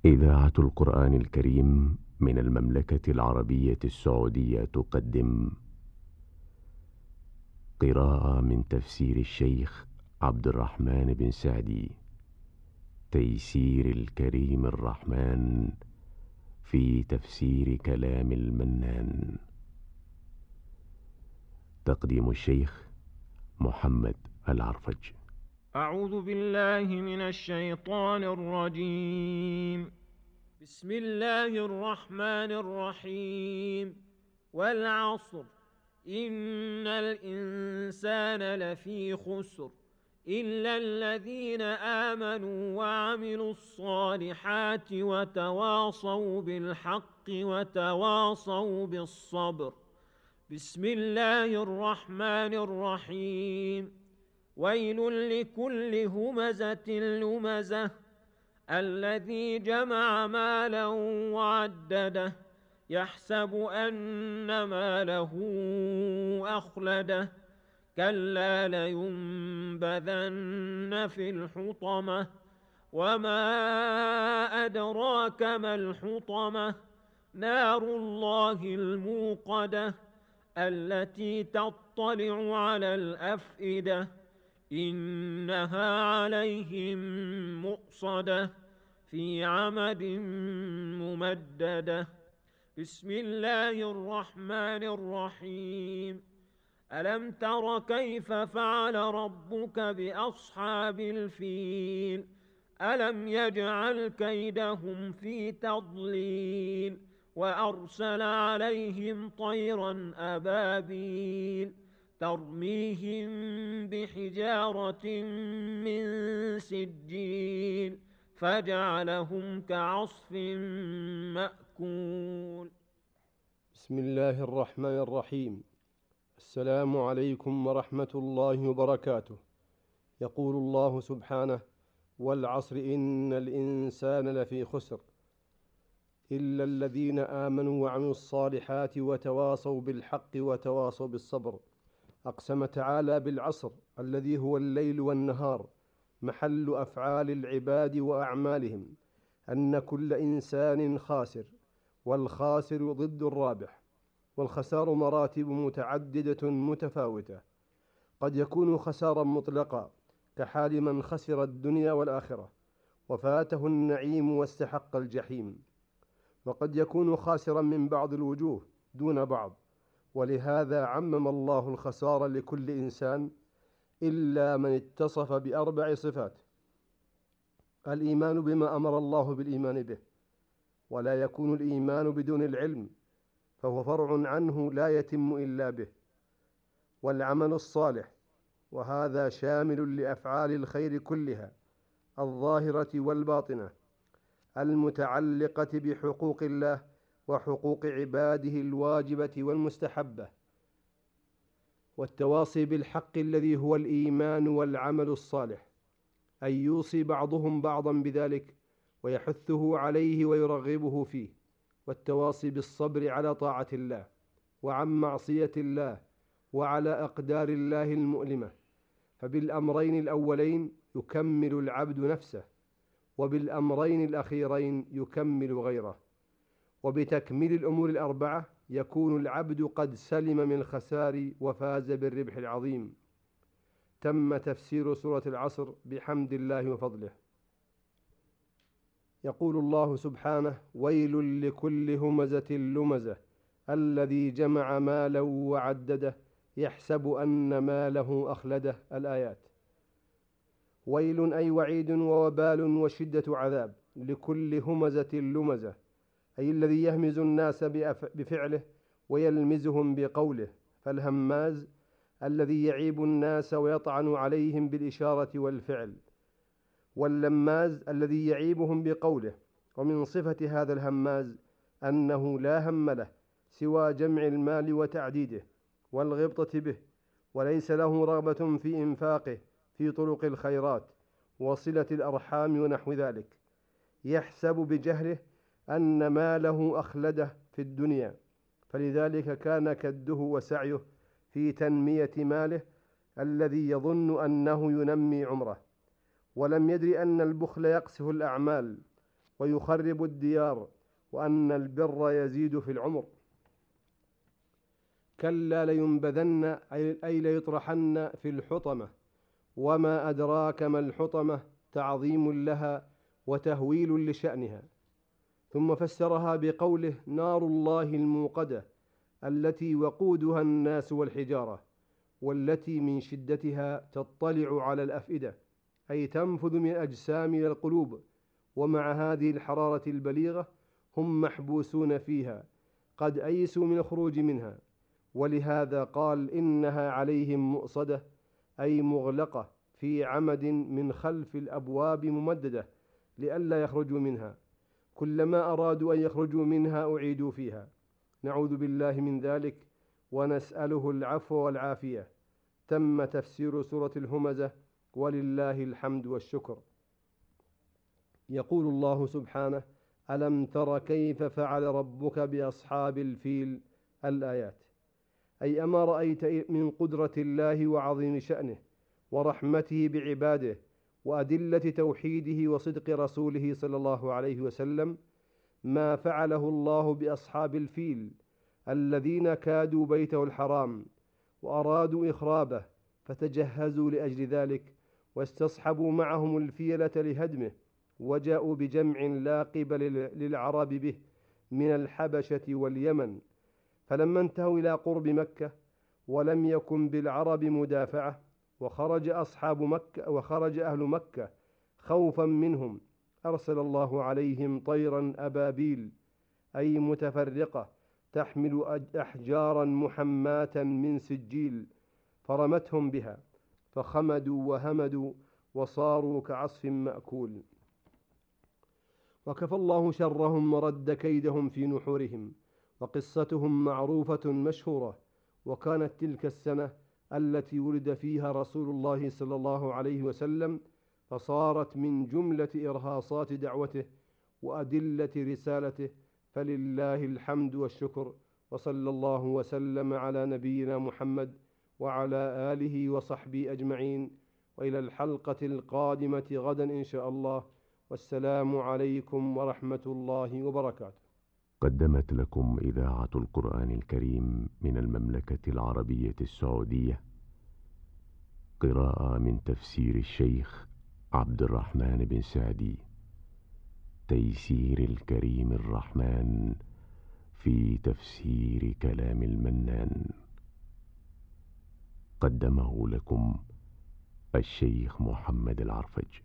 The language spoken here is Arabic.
إذاعة القرآن الكريم من المملكة العربية السعودية تقدم قراءة من تفسير الشيخ عبد الرحمن بن سعدي، تيسير الكريم الرحمن في تفسير كلام المنان. تقديم الشيخ محمد العرفج. أعوذ بالله من الشيطان الرجيم. بسم الله الرحمن الرحيم. والعصر إن الإنسان لفي خسر إلا الذين آمنوا وعملوا الصالحات وتواصوا بالحق وتواصوا بالصبر. بسم الله الرحمن الرحيم. ويل لكل همزة لمزة الذي جمع مالا وعدده يحسب أن ماله أخلده كلا لينبذن في الحطمة وما أدراك ما الحطمة نار الله الموقدة التي تطلع على الأفئدة إنها عليهم مؤصدة في عمد ممددة. بسم الله الرحمن الرحيم. ألم تر كيف فعل ربك بأصحاب الفيل ألم يجعل كيدهم في تضليل وأرسل عليهم طيرا أبابيل ترميهم بحجارة من سجيل فجعلهم كعصف مأكول. بسم الله الرحمن الرحيم. السلام عليكم ورحمة الله وبركاته. يقول الله سبحانه: والعصر إن الإنسان لفي خسر إلا الذين آمنوا وعملوا الصالحات وتواصوا بالحق وتواصوا بالصبر. أقسم تعالى بالعصر الذي هو الليل والنهار، محل أفعال العباد وأعمالهم، أن كل إنسان خاسر، والخاسر ضد الرابح، والخسار مراتب متعددة متفاوتة. قد يكون خسارا مطلقا كحال من خسر الدنيا والآخرة وفاته النعيم واستحق الجحيم، وقد يكون خاسرا من بعض الوجوه دون بعض، ولهذا عمم الله الخسار لكل إنسان إلا من اتصف بأربع صفات: الإيمان بما أمر الله بالإيمان به، ولا يكون الإيمان بدون العلم فهو فرع عنه لا يتم إلا به، والعمل الصالح، وهذا شامل لأفعال الخير كلها الظاهرة والباطنة المتعلقة بحقوق الله وحقوق عباده الواجبة والمستحبة، والتواصي بالحق الذي هو الإيمان والعمل الصالح، أن يوصي بعضهم بعضا بذلك ويحثه عليه ويرغبه فيه، والتواصي بالصبر على طاعة الله وعن معصية الله وعلى أقدار الله المؤلمة، فبالأمرين الأولين يكمل العبد نفسه، وبالأمرين الأخيرين يكمل غيره، وبتكميل الأمور الأربعة يكون العبد قد سلم من الخسار وفاز بالربح العظيم. تم تفسير سورة العصر بحمد الله وفضله. يقول الله سبحانه: ويل لكل همزة لمزة الذي جمع مالا وعدده يحسب أن ماله أخلده. الآيات. ويل أي وعيد ووبال وشدة عذاب لكل همزة لمزة، أي الذي يهمز الناس بفعله ويلمزهم بقوله، فالهماز الذي يعيب الناس ويطعن عليهم بالإشارة والفعل، واللماز الذي يعيبهم بقوله. ومن صفة هذا الهماز أنه لا هم له سوى جمع المال وتعديده والغبطة به، وليس له رغبة في إنفاقه في طرق الخيرات وصلة الأرحام ونحو ذلك. يحسب بجهله أن ماله أخلده في الدنيا، فلذلك كان كده وسعيه في تنمية ماله الذي يظن أنه ينمي عمره، ولم يدر أن البخل يقصف الأعمال ويخرب الديار، وأن البر يزيد في العمر. كلا لينبذن أي ليطرحن في الحطمة. وما أدراك ما الحطمة، تعظيم لها وتهويل لشأنها. ثم فسرها بقوله نار الله الموقدة التي وقودها الناس والحجارة، والتي من شدتها تطلع على الأفئدة، أي تنفذ من الأجسام إلى القلوب. ومع هذه الحرارة البليغة هم محبوسون فيها، قد أيسوا من الخروج منها. ولهذا قال إنها عليهم مؤصدة، أي مغلقة في عمد من خلف الأبواب ممددة لئلا يخرجوا منها. كلما أرادوا أن يخرجوا منها أعيدوا فيها. نعوذ بالله من ذلك ونسأله العفو والعافية. تم تفسير سورة الهمزة، ولله الحمد والشكر. يقول الله سبحانه: ألم تر كيف فعل ربك بأصحاب الفيل؟ الآيات. أي أما رأيت من قدرة الله وعظيم شأنه ورحمته بعباده وأدلة توحيده وصدق رسوله صلى الله عليه وسلم ما فعله الله بأصحاب الفيل الذين كادوا بيته الحرام وأرادوا إخرابه، فتجهزوا لأجل ذلك واستصحبوا معهم الفيلة لهدمه، وجاءوا بجمع لا قبل للعرب به من الحبشة واليمن. فلما انتهوا إلى قرب مكة ولم يكن بالعرب مدافعة، وخرج أهل مكة خوفا منهم، أرسل الله عليهم طيرا أبابيل، أي متفرقة، تحمل أحجارا محماة من سجيل، فرمتهم بها فخمدوا وهمدوا وصاروا كعصف مأكول. وكفى الله شرهم ورد كيدهم في نحورهم. وقصتهم معروفة مشهورة. وكانت تلك السنة التي ولد فيها رسول الله صلى الله عليه وسلم، فصارت من جملة إرهاصات دعوته وأدلة رسالته. فلله الحمد والشكر، وصلى الله وسلم على نبينا محمد وعلى آله وصحبه أجمعين، وإلى الحلقة القادمة غدا إن شاء الله. والسلام عليكم ورحمة الله وبركاته. قدمت لكم إذاعة القرآن الكريم من المملكة العربية السعودية قراءة من تفسير الشيخ عبد الرحمن بن سعدي، تيسير الكريم الرحمن في تفسير كلام المنان. قدمه لكم الشيخ محمد العرفج.